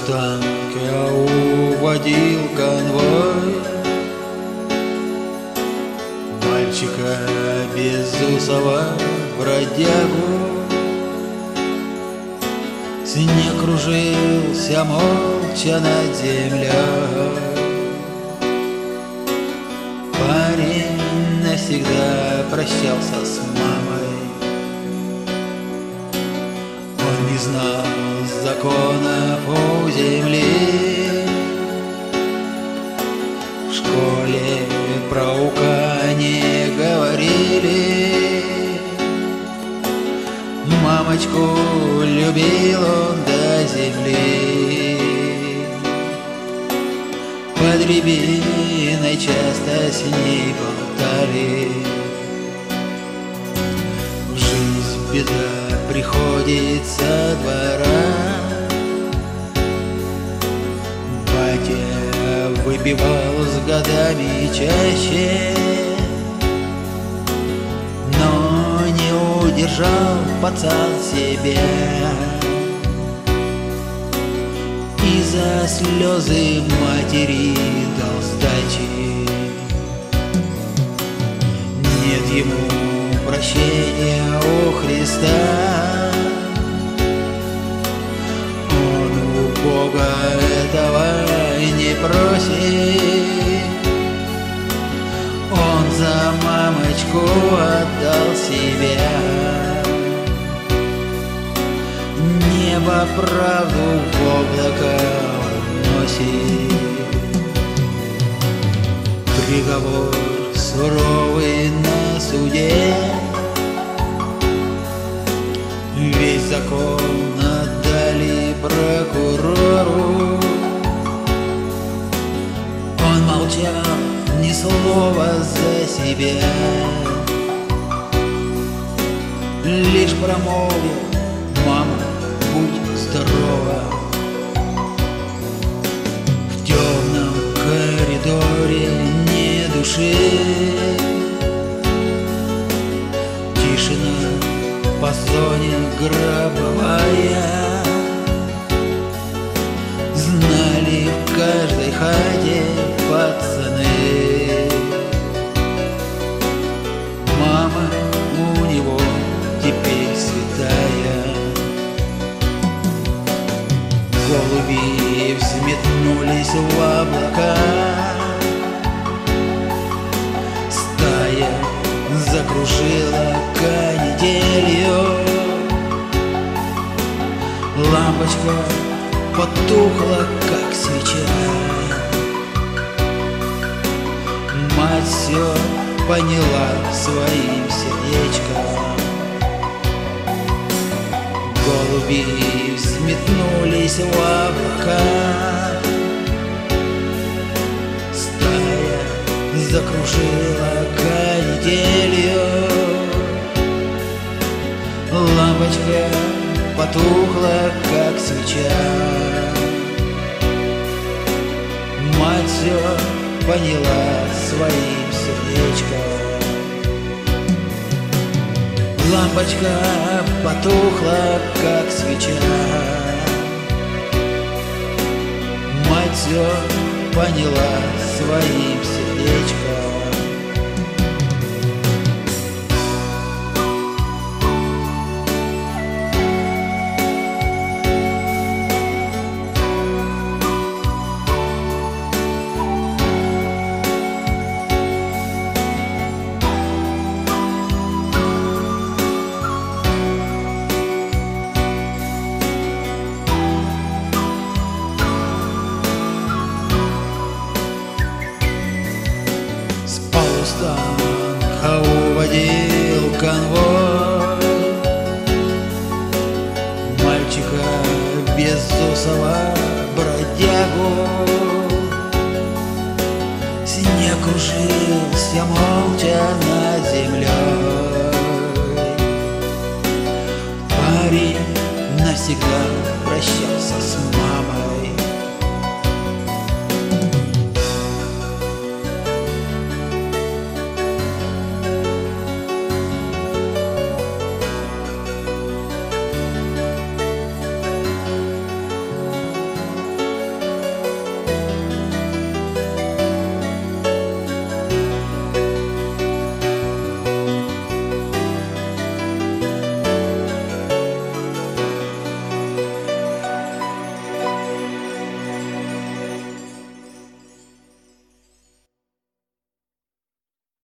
полустанке уводил конвой мальчика безусого бродягу. Снег кружился молча над землей. Парень навсегда прощался с мамой. Он не знал законов у земли. В школе про ука не говорили. Мамочку любил он до земли. Под рябиной часто с ней болтали. В жизнь беда приходит со двора. Батя выпивал с годами чаще, но не удержал пацан себя. И за слезы матери дал сдачи. Нет ему прощения у Христа. Он у Бога этого не просит. Он за мамочку отдал себя. Небо правду в облака уносит. Приговор суровый на суде. Весь закон отдали прокурору. Он молчал, ни слова за себя, лишь промолвил: мама, будь здорова. В темном коридоре ни души. Тишина по зоне гробовая. Знали в каждой хате пацаны. Мама у него теперь святая. Голуби взметнулись в облака. Стая закружила канителью. Лампочка потухла, как свеча. Мать все поняла своим сердечком. Голуби взметнулись в облака. Стая закружила канителью. Лампочка потухла, как свеча. Мать все поняла своим сердечком. Лампочка потухла, как свеча. Мать все поняла своим сердечком. Полустанка уводил конвой мальчика безусого бродягу. Снег кружился молча над землей. Парень навсегда прощался с мамой.